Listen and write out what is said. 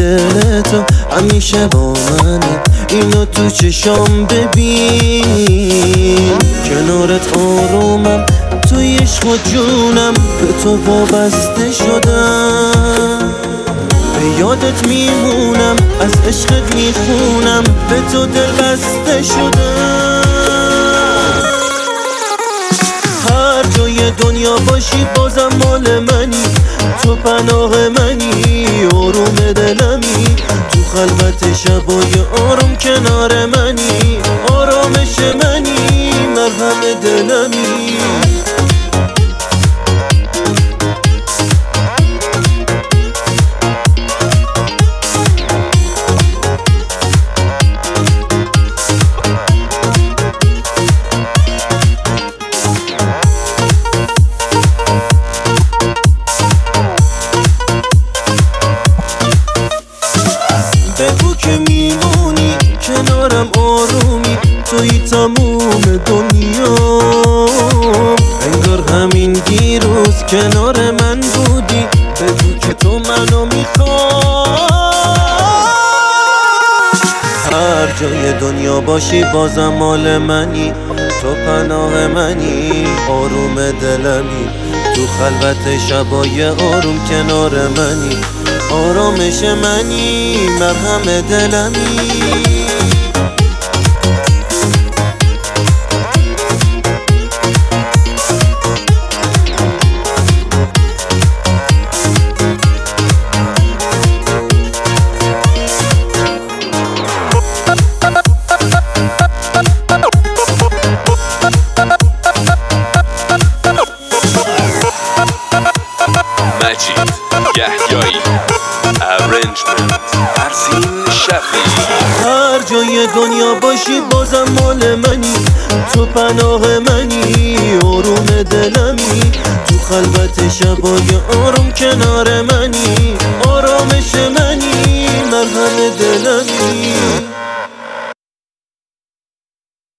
دل تو همیشه با منه، اینو تو چشام ببین. کنارت آرومم، توی عشق و جونم، به تو وابسته شدم. به یادت میمونم، از عشقت میخونم، به تو دل بسته شدم. هر جای دنیا باشی بازم مال منی، تو پناه منی، آروم دلمی. تو خلوت شبای آروم کنار منی، آرامش منی، مرهم دلمی. بگو که میمونی کنارم، آرومی، توی تموم دنیا. انگار همین دیروز کنار من بودی، بگو که تو منو میخوای. هر جای دنیا باشی بازم مال منی، تو پناه منی، آروم دلمی. تو خلوت شبای آروم کنار منی، آرامش منی، مرهم دلمی. مجید یحیایی ارنجمنت فرزین شفیعی. هر جای دنیا باشی بازم مال منی، تو پناه منی، آروم دلمی. تو خلوت شبای آروم کنار منی، آرامش منی، مرهم دلمی.